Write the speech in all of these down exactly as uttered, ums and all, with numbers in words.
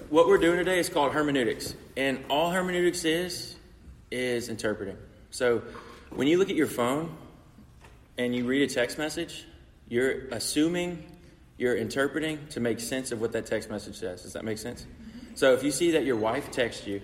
what we're doing today is called hermeneutics. And all hermeneutics is, is interpreting. So when you look at your phone and you read a text message, you're assuming, you're interpreting to make sense of what that text message says. Does that make sense? So if you see that your wife texts you,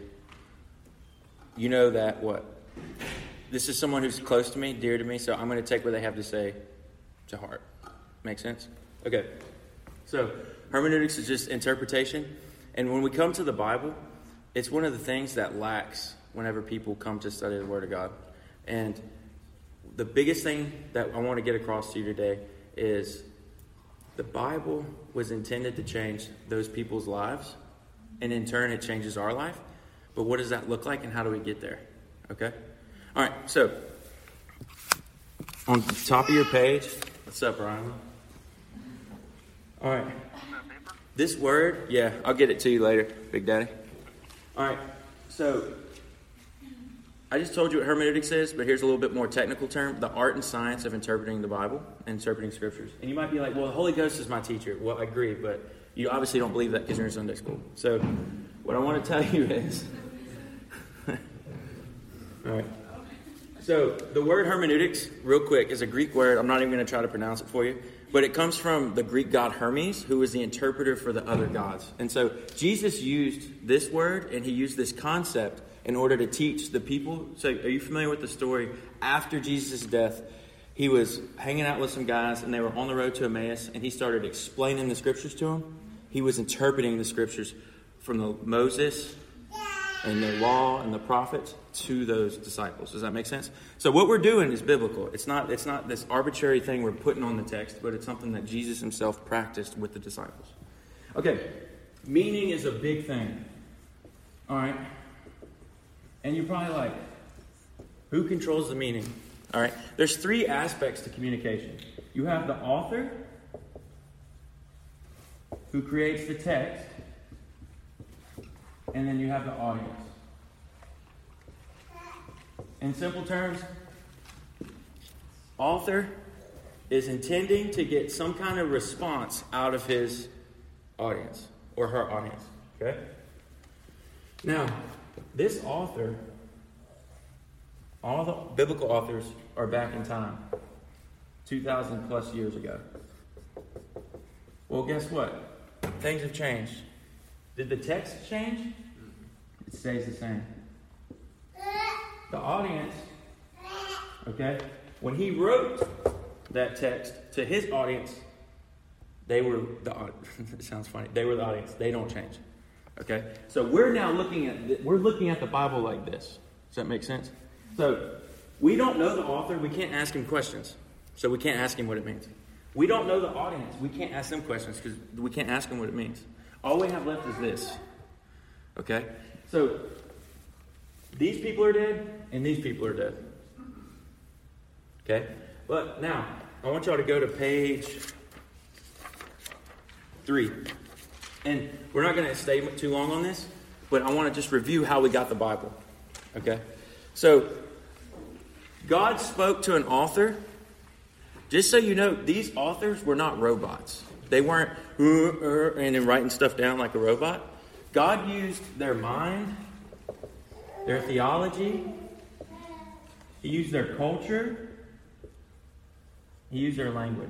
you know that what? This is someone who's close to me, dear to me, so I'm going to take what they have to say to heart. Make sense? Okay. So hermeneutics is just interpretation. And when we come to the Bible, it's one of the things that lacks whenever people come to study the Word of God. And the biggest thing that I want to get across to you today is the Bible was intended to change those people's lives. And in turn, it changes our life. But what does that look like and how do we get there? Okay? All right, so on the top of your page, what's up, Ryan? All right. This word, yeah, I'll get it to you later, Big Daddy. All right, so I just told you what hermeneutics is, but here's a little bit more technical term: the art and science of interpreting the Bible and interpreting scriptures. And you might be like, well, the Holy Ghost is my teacher. Well, I agree, but you obviously don't believe that because you're in Sunday school. So what I want to tell you is, all right. So the word hermeneutics, real quick, is a Greek word. I'm not even going to try to pronounce it for you. But it comes from the Greek god Hermes, who was the interpreter for the other gods. And so Jesus used this word and he used this concept in order to teach the people. So are you familiar with the story? After Jesus' death, he was hanging out with some guys and they were on the road to Emmaus. And he started explaining the scriptures to them. He was interpreting the scriptures from the Moses and the law and the prophets to those disciples. Does that make sense? So what we're doing is biblical. It's not it's not this arbitrary thing we're putting on the text, but it's something that Jesus himself practiced with the disciples. Okay, meaning is a big thing. All right. And you're probably like, who controls the meaning? All right. There's three aspects to communication. You have the author, who creates the text, and then you have the audience. In simple terms, author is intending to get some kind of response out of his audience or her audience. Okay? Now, this author, all the biblical authors are back in time, two thousand plus years ago. Well, guess what? Things have changed. Did the text change? It stays the same. The audience, okay, when he wrote that text to his audience, they were the it sounds funny. They were the audience. They don't change. Okay? So we're now looking at we're looking at the Bible like this. Does that make sense? So we don't know the author, we can't ask him questions. So we can't ask him what it means. We don't know the audience. We can't ask them questions because we can't ask them what it means. All we have left is this. Okay? So these people are dead and these people are dead. Okay? But now, I want y'all to go to page three. And we're not going to stay too long on this, but I want to just review how we got the Bible. Okay? So, God spoke to an author. Just so you know, these authors were not robots. They weren't uh, uh, and then writing stuff down like a robot. God used their mind, their theology. He used their culture. He used their language.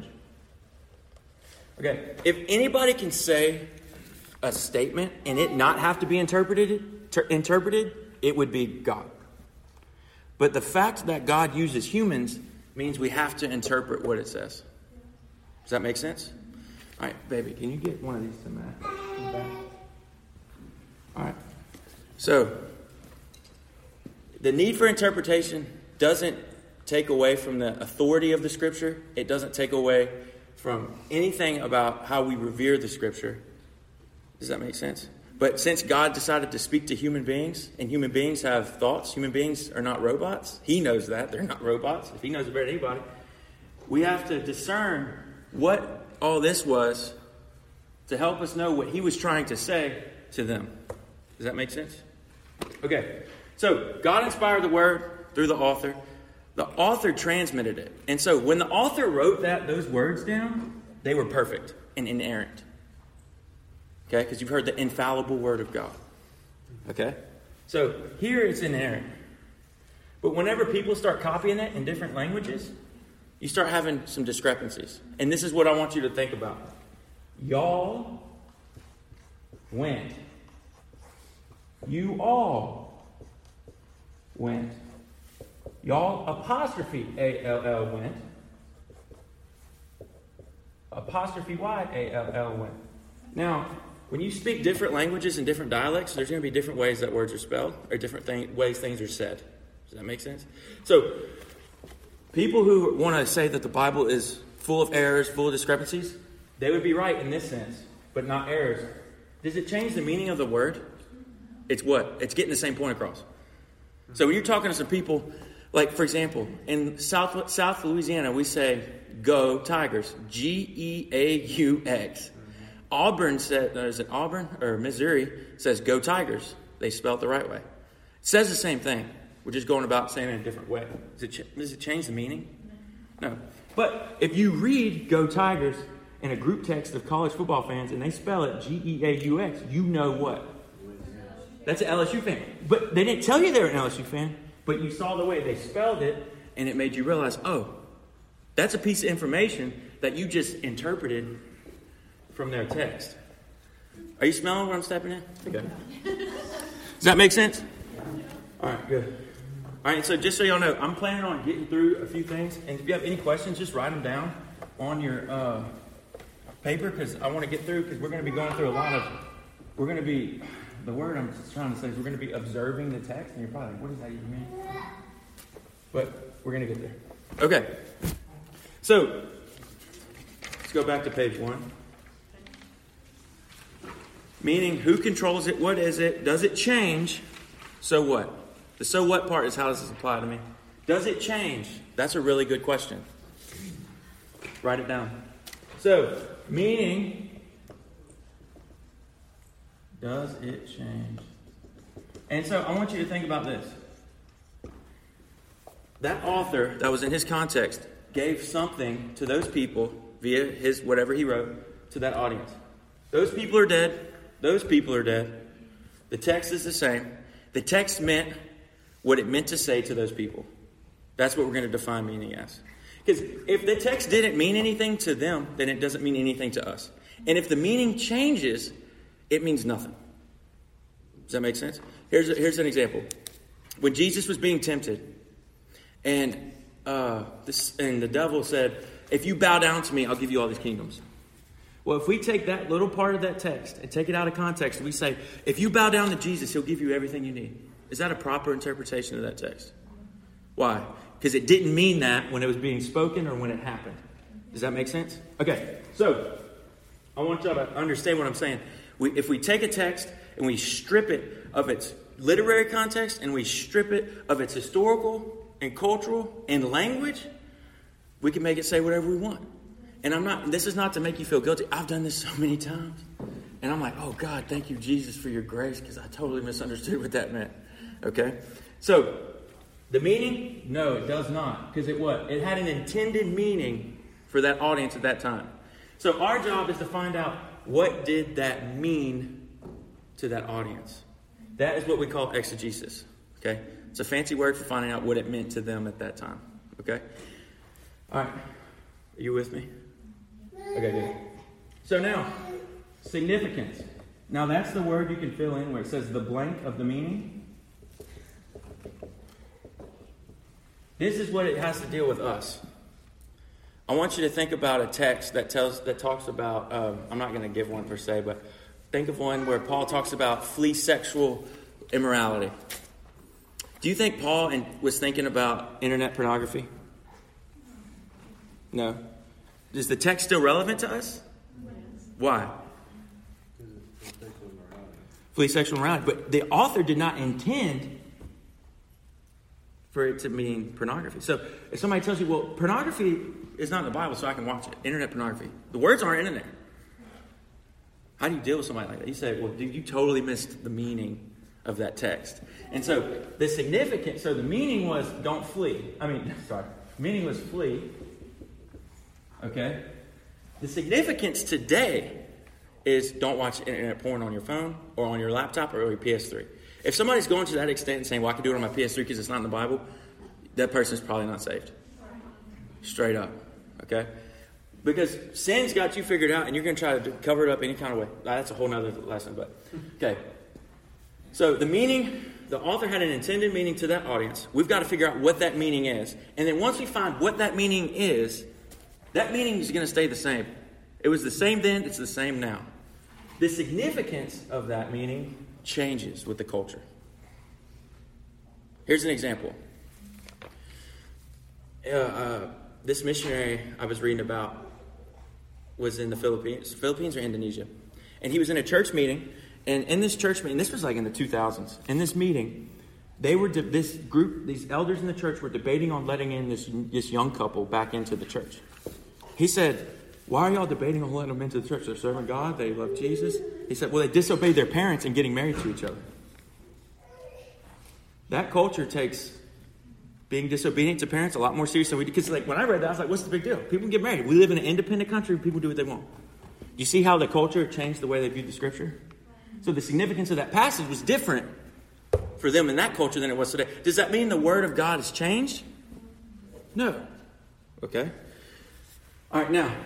Okay, if anybody can say a statement and it not have to be interpreted, ter- interpreted, it would be God. But the fact that God uses humans means we have to interpret what it says. Does that make sense? All right, baby, can you get one of these to Matt? All right. So, the need for interpretation doesn't take away from the authority of the Scripture. It doesn't take away from anything about how we revere the Scripture. Does that make sense? But since God decided to speak to human beings, and human beings have thoughts, human beings are not robots. He knows that. They're not robots. If he knows it better than anybody. We have to discern what all this was to help us know what he was trying to say to them. Does that make sense? Okay. So, God inspired the word through the author. The author transmitted it. And so, when the author wrote that, those words down, they were perfect and inerrant. Okay? Because you've heard the infallible word of God. Okay? So here it's inerrant. But whenever people start copying it in different languages, you start having some discrepancies. And this is what I want you to think about. Y'all went. You all went. Y'all apostrophe A L L went. Apostrophe Y A L L went. Now, when you speak different languages and different dialects, there's going to be different ways that words are spelled or different thing, ways things are said. Does that make sense? So, people who want to say that the Bible is full of errors, full of discrepancies, they would be right in this sense, but not errors. Does it change the meaning of the word? It's what? It's getting the same point across. So when you're talking to some people, like, for example, in South South Louisiana, we say, go Tigers. G E A U X. Auburn said, is it Auburn or Missouri says, go Tigers. They spell it the right way. It says the same thing. We're just going about saying it in a different way. Does it, ch- does it change the meaning? No. But if you read Go Tigers in a group text of college football fans and they spell it G E A U X, you know what? That's an L S U fan. But they didn't tell you they were an L S U fan, but you saw the way they spelled it and it made you realize, oh, that's a piece of information that you just interpreted from their text. Are you smelling what I'm stepping in? Okay. Does that make sense? All right, good. All right, so just so y'all know, I'm planning on getting through a few things. And if you have any questions, just write them down on your uh, paper because I want to get through because we're going to be going through a lot of, we're going to be, the word I'm trying to say is we're going to be observing the text. And you're probably like, what does that even mean? But we're going to get there. Okay. So, let's go back to page one. Meaning, who controls it? What is it? Does it change? So what? The so what part is how does this apply to me? Does it change? That's a really good question. Write it down. So, meaning, does it change? And so I want you to think about this. That author that was in his context gave something to those people via his whatever he wrote to that audience. Those people are dead. Those people are dead. The text is the same. The text meant what it meant to say to those people. That's what we're going to define meaning as. Because if the text didn't mean anything to them, then it doesn't mean anything to us. And if the meaning changes, it means nothing. Does that make sense? Here's a, here's an example. When Jesus was being tempted, and uh, this and the devil said, "If you bow down to me, I'll give you all these kingdoms." Well, if we take that little part of that text and take it out of context, and we say, if you bow down to Jesus, he'll give you everything you need. Is that a proper interpretation of that text? Why? Because it didn't mean that when it was being spoken or when it happened. Does that make sense? Okay, so I want y'all to understand what I'm saying. We, if we take a text and we strip it of its literary context and we strip it of its historical and cultural and language, we can make it say whatever we want. And I'm not, this is not to make you feel guilty. I've done this so many times. And I'm like, oh God, thank you, Jesus, for your grace, because I totally misunderstood what that meant. Okay? So, the meaning? No, it does not. Because it what? It had an intended meaning for that audience at that time. So our job is to find out what did that mean to that audience. That is what we call exegesis. Okay? It's a fancy word for finding out what it meant to them at that time. Okay? All right. Are you with me? Okay, good. So now, significance. Now that's the word you can fill in where it says the blank of the meaning. This is what it has to deal with us. I want you to think about a text that tells that talks about, um, I'm not going to give one per se, but think of one where Paul talks about flee sexual immorality. Do you think Paul in, was thinking about internet pornography? No. Is the text still relevant to us? Why? Flee sexual immorality. But the author did not intend for it to mean pornography. So if somebody tells you, well, pornography is not in the Bible, so I can watch it. Internet pornography. The words aren't in there. How do you deal with somebody like that? You say, well, dude, you totally missed the meaning of that text. And so the significance, so the meaning was don't flee. I mean, sorry. Meaning was flee. Okay? The significance today is don't watch internet porn on your phone or on your laptop or your P S three. If somebody's going to that extent and saying, well, I can do it on my P S three because it's not in the Bible, that person's probably not saved. Straight up. Okay? Because sin's got you figured out and you're going to try to cover it up any kind of way. That's a whole nother lesson. But okay. So the meaning, the author had an intended meaning to that audience. We've got to figure out what that meaning is. And then once we find what that meaning is, that meaning is going to stay the same. It was the same then, it's the same now. The significance of that meaning changes with the culture. Here's an example. Uh, uh, this missionary I was reading about was in the Philippines, Philippines or Indonesia. And he was in a church meeting. And in this church meeting, this was like in the two thousands. In this meeting, they were de- this group, these elders in the church were debating on letting in this, this young couple back into the church. He said, why are y'all debating on letting them into the church? They're serving God. They love Jesus. He said, well, they disobeyed their parents in getting married to each other. That culture takes being disobedient to parents a lot more serious than we do. Because like when I read that, I was like, what's the big deal? People can get married. We live in an independent country. People do what they want. You see how the culture changed the way they viewed the scripture? So the significance of that passage was different for them in that culture than it was today. Does that mean the word of God has changed? No. Okay. All right, now.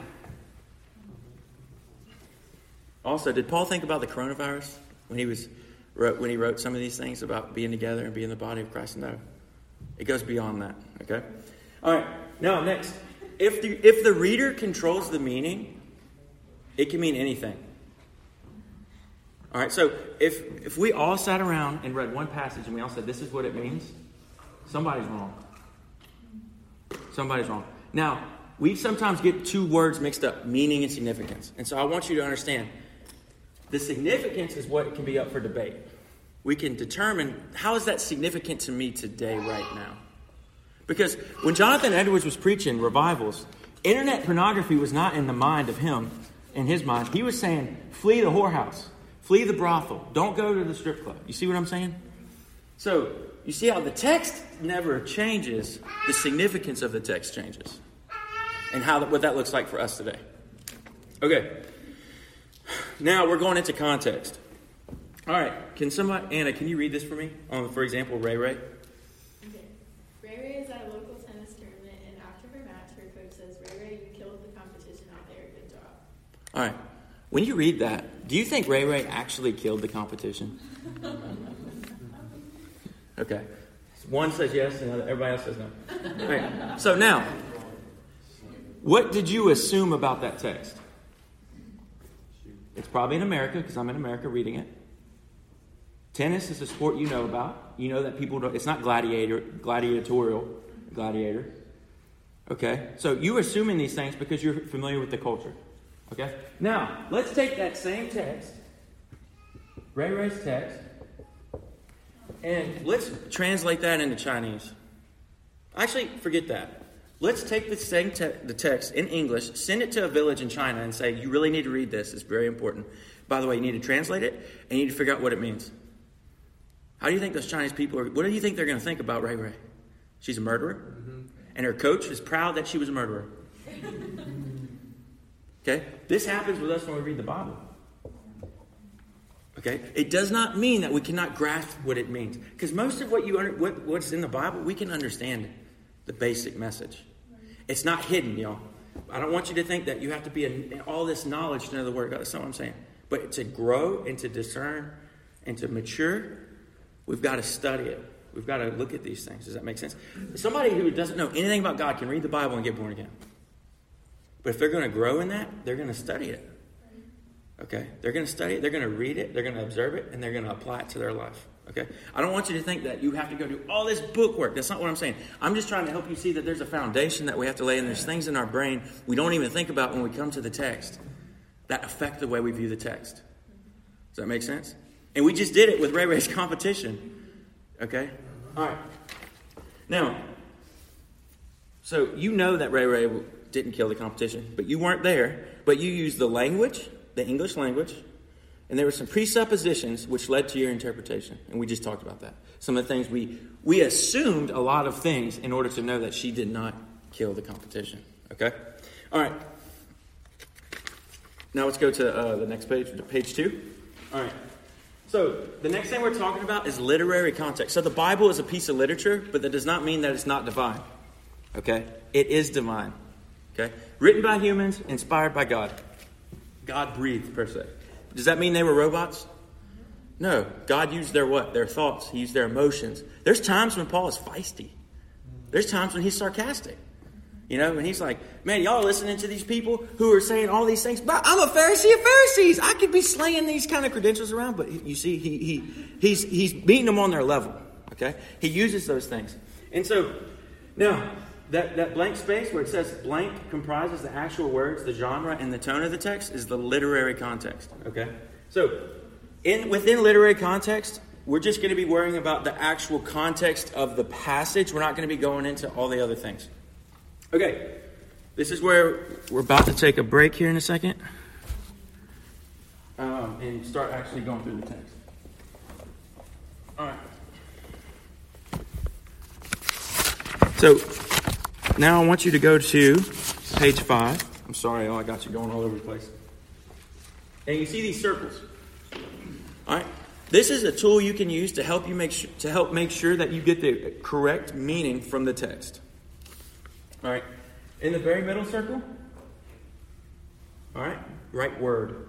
Also, did Paul think about the coronavirus when he was wrote, when he wrote some of these things about being together and being the body of Christ? No. It goes beyond that. Okay? All right. Now, next. If the, if the reader controls the meaning, it can mean anything. All right. So if if we all sat around and read one passage and we all said, this is what it means, somebody's wrong. Somebody's wrong. Now, we sometimes get two words mixed up, meaning and significance. And so I want you to understand, the significance is what can be up for debate. We can determine, how is that significant to me today, right now? Because when Jonathan Edwards was preaching revivals, internet pornography was not in the mind of him, in his mind. He was saying, flee the whorehouse, flee the brothel, don't go to the strip club. You see what I'm saying? So, you see how the text never changes, the significance of the text changes. And how what that looks like for us today. Okay. Now we're going into context. All right. Can somebody, Anna, can you read this for me? Um, for example, Ray Ray. Okay. Ray Ray is at a local tennis tournament, and after her match, her coach says, Ray Ray, you killed the competition out there. Good job. All right. When you read that, do you think Ray Ray actually killed the competition? Okay. One says yes, and everybody else says no. All right. So now, what did you assume about that text? It's probably in America, because I'm in America reading it. Tennis is a sport you know about. You know that people don't, it's not gladiator, gladiatorial, gladiator. Okay? So you're assuming these things because you're familiar with the culture. Okay? Now, let's take that same text, Ray Ray's text, and let's translate that into Chinese. Actually, forget that. Let's take the same te- the text in English, send it to a village in China and say, you really need to read this. It's very important. By the way, you need to translate it and you need to figure out what it means. How do you think those Chinese people are, what do you think they're going to think about Ray Ray? She's a murderer? Mm-hmm. And her coach is proud that she was a murderer. Okay? This happens with us when we read the Bible. Okay? It does not mean that we cannot grasp what it means. Because most of what you under, what, what's in the Bible, we can understand the basic message. It's not hidden, y'all. I don't want you to think that you have to be in all this knowledge to know the Word of God. That's not what I'm saying. But to grow and to discern and to mature, we've got to study it. We've got to look at these things. Does that make sense? Somebody who doesn't know anything about God can read the Bible and get born again. But if they're going to grow in that, they're going to study it. Okay? They're going to study it, they're going to read it, they're going to observe it, and they're going to apply it to their life. Okay? I don't want you to think that you have to go do all this book work. That's not what I'm saying. I'm just trying to help you see that there's a foundation that we have to lay, and there's things in our brain we don't even think about when we come to the text that affect the way we view the text. Does that make sense? And we just did it with Ray Ray's competition. Okay? All right. Now, so you know that Ray Ray didn't kill the competition, but you weren't there. But you used the language, the English language, and there were some presuppositions which led to your interpretation. And we just talked about that. Some of the things we, we assumed a lot of things in order to know that she did not kill the competition. Okay? All right. Now let's go to uh, the next page, to page two. All right. So the next thing we're talking about is literary context. So the Bible is a piece of literature, but that does not mean that it's not divine. Okay? It is divine. Okay? Written by humans, inspired by God. God breathed, per se. Does that mean they were robots? No. God used their what? Their thoughts. He used their emotions. There's times when Paul is feisty. There's times when he's sarcastic. You know, and he's like, man, y'all listening to these people who are saying all these things. But I'm a Pharisee of Pharisees. I could be slaying these kind of credentials around. But you see, he he he's he's beating them on their level. Okay? He uses those things. And so, now, that, that blank space where it says blank comprises the actual words, the genre, and the tone of the text is the literary context. Okay? So, in within literary context, we're just going to be worrying about the actual context of the passage. We're not going to be going into all the other things. Okay, this is where we're about to take a break here in a second um, and start actually going through the text. All right. So now I want you to go to page five. I'm sorry, oh, I got you going all over the place. And you see these circles. All right. This is a tool you can use to help you make sure, to help make sure that you get the correct meaning from the text. All right, in the very middle circle, all right, write word.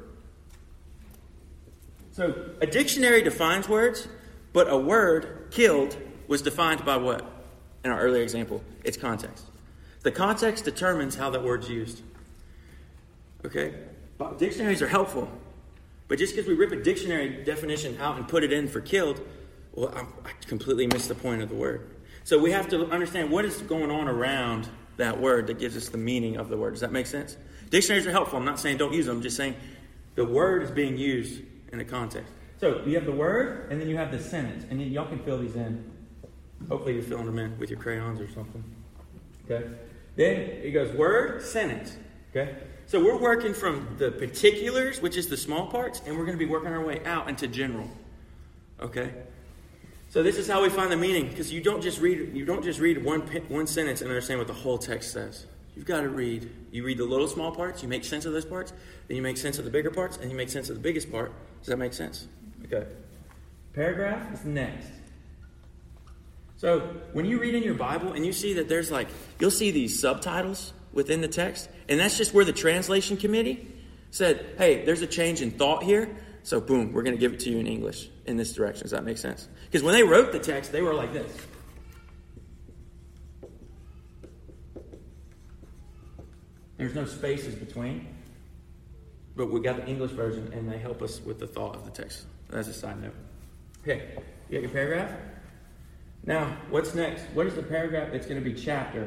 So a dictionary defines words, but a word, killed, was defined by what? In our earlier example, its context. The context determines how that word's used. Okay, but dictionaries are helpful, but just because we rip a dictionary definition out and put it in for killed, well, I'm, I completely missed the point of the word. So we have to understand what is going on around that word that gives us the meaning of the word. Does that make sense? Dictionaries are helpful. I'm not saying don't use them. I'm just saying the word is being used in a context. So you have the word, and then you have the sentence. And then y'all can fill these in. Hopefully you're filling them in with your crayons or something. Okay? Then it goes word, sentence. Okay? So we're working from the particulars, which is the small parts, and we're going to be working our way out into general. Okay? So this is how we find the meaning, because you don't just read you don't just read one one sentence and understand what the whole text says. You've got to read. You read the little small parts, you make sense of those parts, then you make sense of the bigger parts, and you make sense of the biggest part. Does that make sense? Okay. Paragraph is next. So when you read in your Bible and you see that there's like, you'll see these subtitles within the text, and that's just where the translation committee said, hey, there's a change in thought here. So, boom, we're going to give it to you in English in this direction. Does that make sense? Because when they wrote the text, they were like this. There's no spaces between. But we got the English version, and they help us with the thought of the text. That's a side note. Okay, you got your paragraph? Now, what's next? What is the paragraph? It's going to be chapter.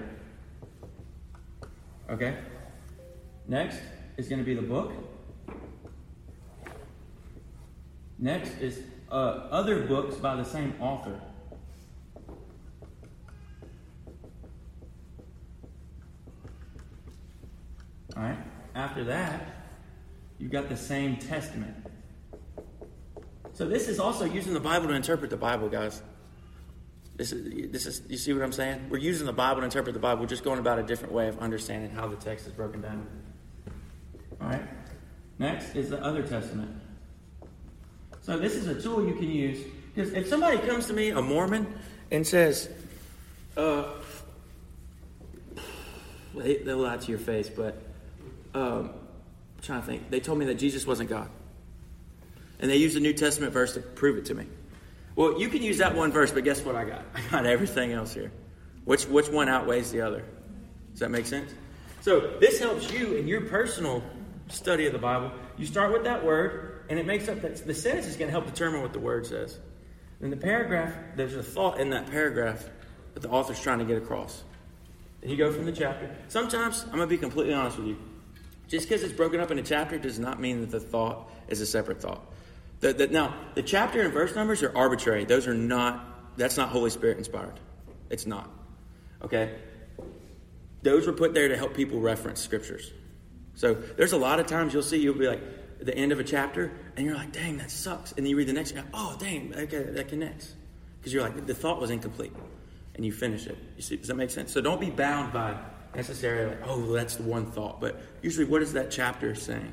Okay? Next is going to be the book. Next is uh, other books by the same author. All right. After that, you've got the same testament. So this is also using the Bible to interpret the Bible, guys. This is this is you see what I'm saying? We're using the Bible to interpret the Bible. We're just going about a different way of understanding how the text is broken down. All right. Next is the other testament. So this is a tool you can use. Because if somebody comes to me, a Mormon, and says, uh, they, they'll lie to your face, but um, I'm trying to think. They told me that Jesus wasn't God. And they used a New Testament verse to prove it to me. Well, you can use that one verse, but guess what I got? I got everything else here. Which, which one outweighs the other? Does that make sense? So this helps you in your personal study of the Bible. You start with that word. And it makes up that the sentence is going to help determine what the word says. In the paragraph, there's a thought in that paragraph that the author's trying to get across. And you go from the chapter. Sometimes, I'm going to be completely honest with you. Just because it's broken up in a chapter does not mean that the thought is a separate thought. The, the, now, the chapter and verse numbers are arbitrary. Those are not, that's not Holy Spirit inspired. It's not. Okay? Those were put there to help people reference scriptures. So there's a lot of times you'll see, you'll be like, the end of a chapter, and you're like, dang, that sucks. And then you read the next one, oh, dang, okay, that connects. Because you're like, the thought was incomplete. And you finish it. You see, does that make sense? So don't be bound by necessarily like, oh, that's the one thought. But usually, what is that chapter saying?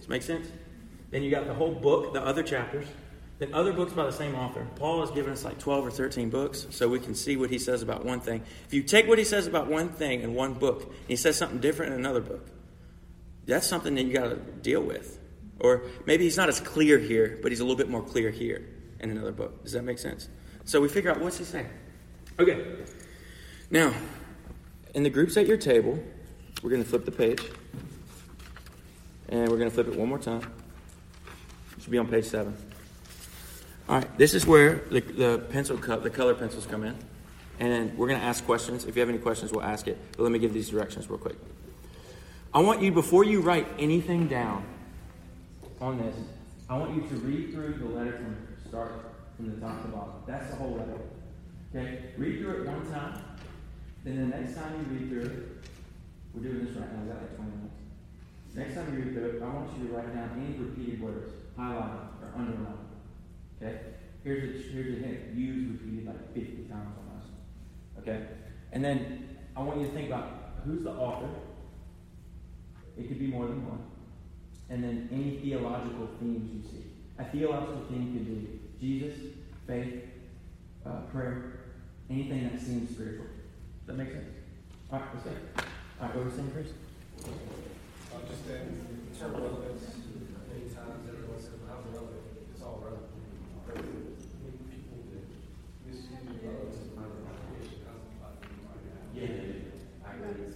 Does that make sense? Then you got the whole book, the other chapters. Then other books by the same author. Paul has given us like twelve or thirteen books so we can see what he says about one thing. If you take what he says about one thing in one book, and he says something different in another book, that's something that you got to deal with. Or maybe he's not as clear here, but he's a little bit more clear here in another book. Does that make sense? So we figure out, what's he saying? Okay. Now, in the groups at your table, we're going to flip the page. And we're going to flip it one more time. It should be on page seven. All right, this is where the, the pencil cup, the color pencils come in. And then we're going to ask questions. If you have any questions, we'll ask it. But let me give these directions real quick. I want you, before you write anything down on this, I want you to read through the letter from start from the top to bottom. That's the whole letter. Okay? Read through it one time. Then the next time you read through it, we're doing this right now. Is that like twenty minutes? Next time you read through it, I want you to write down any repeated words, highlight or underline. Okay? Here's a, here's a hint. Use repeated like fifty times almost. Okay? And then I want you to think about who's the author. It could be more than one. And then any theological themes you see. A theological theme could be Jesus, faith, uh, prayer, anything that seems spiritual. Does that make sense? All right, let's go. All right, what were we saying, Chris? Uh, just that term relevance. Many times everyone says, how's it relevant? It's all relevant. People that misuse relevance in my application. How's it applied to me right now? Yeah, yeah, yeah. I agree.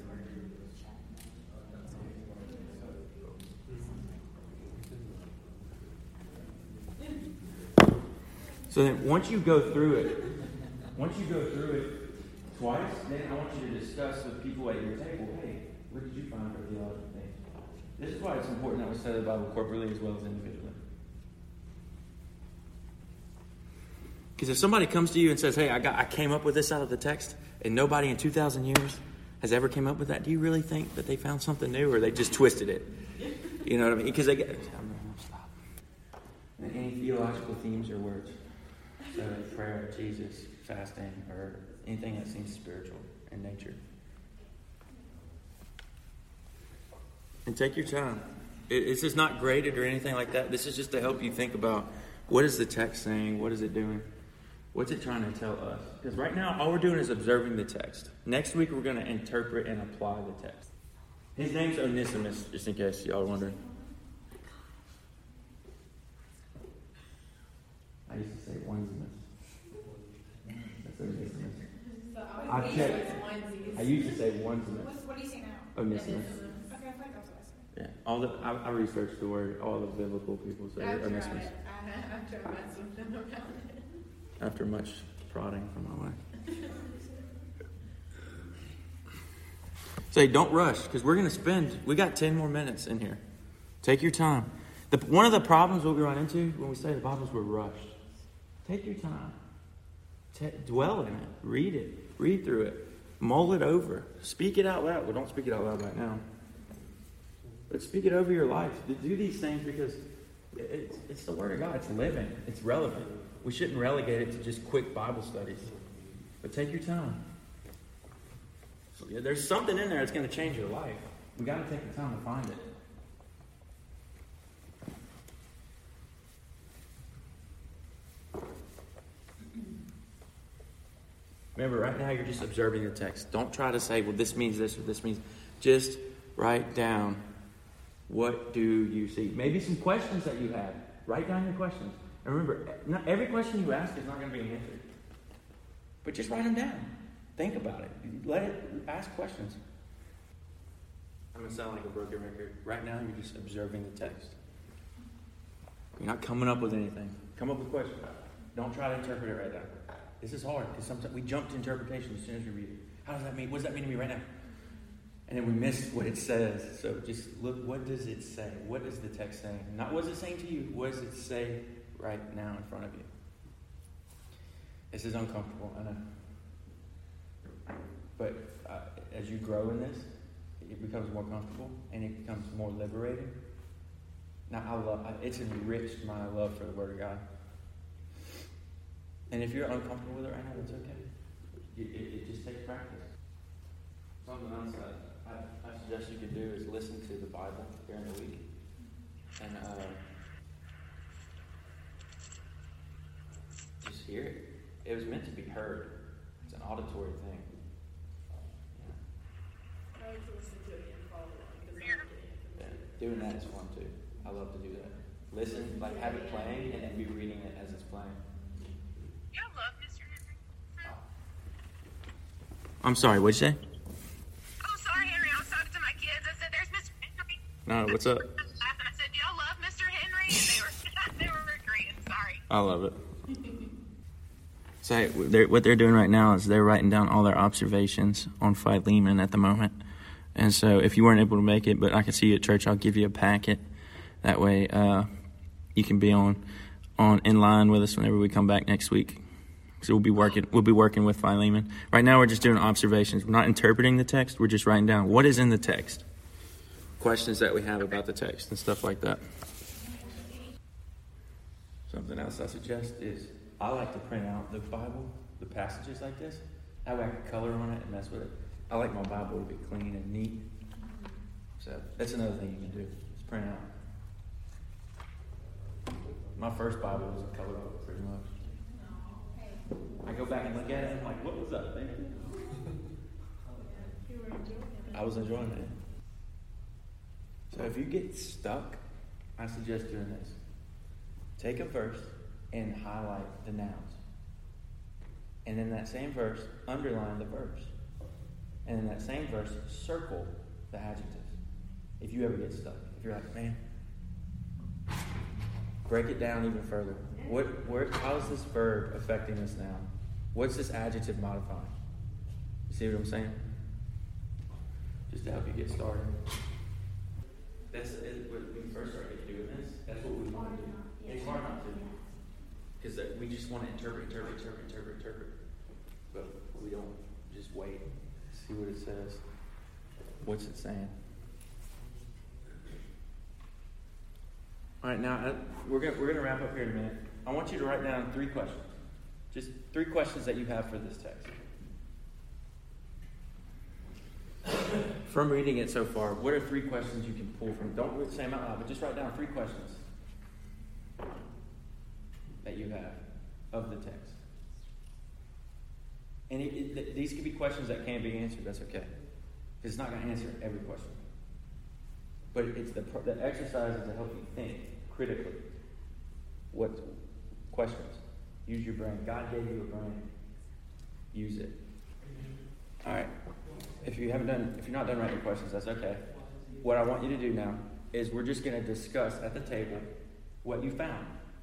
So then once you go through it, once you go through it twice, then I want you to discuss with people at your table, hey, what did you find for theological things? This is why it's important that we study the Bible corporately as well as individually. Because if somebody comes to you and says, hey, I got I came up with this out of the text, and nobody in two thousand years has ever came up with that, do you really think that they found something new, or they just twisted it? You know what I mean? Because they get, I'm going to stop. And any theological themes or words. So prayer, Jesus, fasting, or anything that seems spiritual in nature. And take your time. It, this is not graded or anything like that. This is just to help you think about, what is the text saying? What is it doing? What's it trying to tell us? Because right now, all we're doing is observing the text. Next week, we're going to interpret and apply the text. His name's Onesimus, just in case y'all are wondering. I used to say onesimus. That's Onesimus. So I I checked. I used to say onesimus. What, what do you say now? Onesimus. Okay, I thought that's what I said. Yeah, all the I, I researched the word. All the biblical people say I've Onesimus. tried. I have tried messing with them around it. After much prodding from my wife. Say, don't rush, because we're going to spend. We got ten more minutes in here. Take your time. The, one of the problems that we run into when we study the Bible is we're rushed. Take your time. T- dwell in it. Read it. Read through it. Mull it over. Speak it out loud. Well, don't speak it out loud right now. But speak it over your life. Do these things because it's, it's the Word of God. It's living. It's relevant. We shouldn't relegate it to just quick Bible studies. But take your time. So, yeah, there's something in there that's going to change your life. We've got to take the time to find it. Remember, right now you're just observing the text. Don't try to say, well, this means this or this means. Just write down, what do you see? Maybe some questions that you have. Write down your questions. And remember, not every question you ask is not going to be answered. But just write them down. Think about it. Let it ask questions. I'm going to sound like a broken record. Right now, you're just observing the text. You're not coming up with anything. Come up with questions. Don't try to interpret it right now. This is hard because sometimes we jump to interpretation as soon as we read it. How does that mean? What does that mean to me right now? And then we miss what it says. So just look, what does it say? What is the text saying? Not what is it saying to you. What does it say right now in front of you? This is uncomfortable, I know. But uh, as you grow in this, it becomes more comfortable and it becomes more liberating. Now, I love it's enriched my love for the Word of God. And if you're uncomfortable with it right now, that's okay. It, it, it just takes practice. Something else I, I, I suggest you could do is listen to the Bible during the week. and uh, just hear it. It was meant to be heard. It's an auditory thing. I like to listen to it and follow along because I'm getting it from Yeah, the doing that is fun too. I love to do that. Listen, like have it playing, and then be reading it as it's playing. You love Mister Henry. I'm sorry. What'd you say? Oh, sorry, Henry. I was talking to my kids. I said, "There's Mister Henry." No, what's up? And I said, "Do y'all love Mister Henry?" And they were they were agreeing. Sorry. I love it. So they're, what they're doing right now is they're writing down all their observations on Philemon at the moment. And so if you weren't able to make it, but I can see you at church, I'll give you a packet. That way uh, you can be on on in line with us whenever we come back next week. So we'll be working we'll be working with Philemon. Right now we're just doing observations. We're not interpreting the text. We're just writing down what is in the text. Questions that we have about the text and stuff like that. Something else I suggest is I like to print out the Bible, the passages like this. That way I can color on it and mess with it. I like my Bible to be clean and neat. So that's another thing you can do, is print out. My first Bible was a color book, pretty much. I go back and look at it and I'm like, what was that thing? You were enjoying it. I was enjoying it. So if you get stuck, I suggest doing this. Take a verse and highlight the nouns. And in that same verse, underline the verbs. And in that same verse, circle the adjectives. If you ever get stuck. If you're like, man, break it down even further. What, where, how is this verb affecting this noun? What's this adjective modifying? You see what I'm saying? Just to help you get started. That's it, when we first started doing this. That's what we want to do. It's hard not to. Because we just want to interpret, interpret, interpret, interpret, interpret. But we don't just wait. See what it says. What's it saying? All right, now uh, we're gonna we're gonna wrap up here in a minute. I want you to write down three questions. Just three questions that you have for this text. From reading it so far, what are three questions you can pull from? Don't say them out loud, but just write down three questions that you have of the text. And it, it, these could be questions that can't be answered. That's okay. It's not going to answer every question. But it's the, the exercise is to help you think critically. What questions? Use your brain. God gave you a brain. Use it. All right. If you haven't done, if you're not done writing questions, that's okay. What I want you to do now is we're just going to discuss at the table what you found.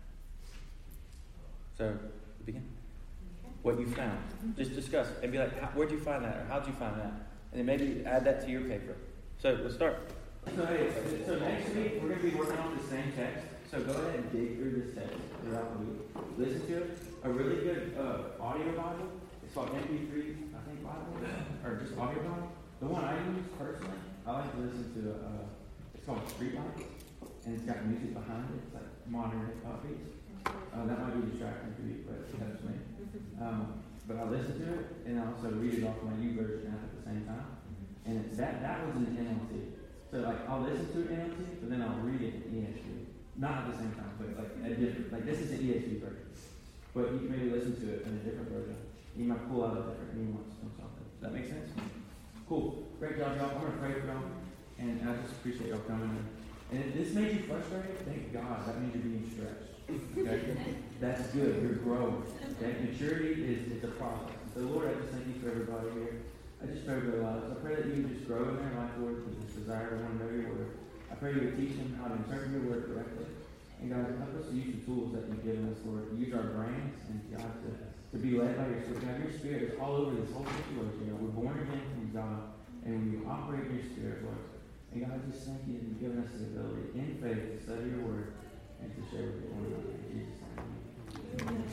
So, begin. What you found. Just discuss and be like, where'd you find that? Or how'd you find that? And then maybe add that to your paper. So, let's start. So, hey, so next week, we're going to be working on the same text. So, go ahead and dig through this text throughout the week. Listen to it. A really good uh, audio Bible. It's called M P three, I think, Bible. Or just audio Bible. The one I use personally, I like to listen to, uh, it's called Streetlights. And it's got music behind it. It's like modern hip hop beats. Uh, that might be distracting to you, but it helps me. Um, but I listen to it, and I also read it off my YouVersion app at the same time. And it's that that was an N L T. So like I'll listen to it in N L T, but then I'll read it in E S V. Not at the same time, but like a different. Like this is an E S V version, but you can maybe listen to it in a different version. You might pull out a different nuance from something. Does that make sense? Cool, great job, y'all. I'm gonna pray for y'all, and I just appreciate y'all coming in. And if this made you frustrated, thank God. That means you're being stretched. Okay? That's good. You're growing. Okay? Maturity is it's a process. So, Lord, I just thank you for everybody here. I just pray for their lives. I pray that you would just grow in their life, Lord, with this desire to want to know your word. I pray you would teach them how to interpret your word correctly. And God, help us to use the tools that you've given us, Lord. Use our brains and God to, to be led by your spirit. God, your spirit is all over this whole situation. You know, we're born again from God, and we operate in your spirit, Lord. And God, I just thank you that you've given us the ability in faith to study your word and to share with one another. In Jesus' name.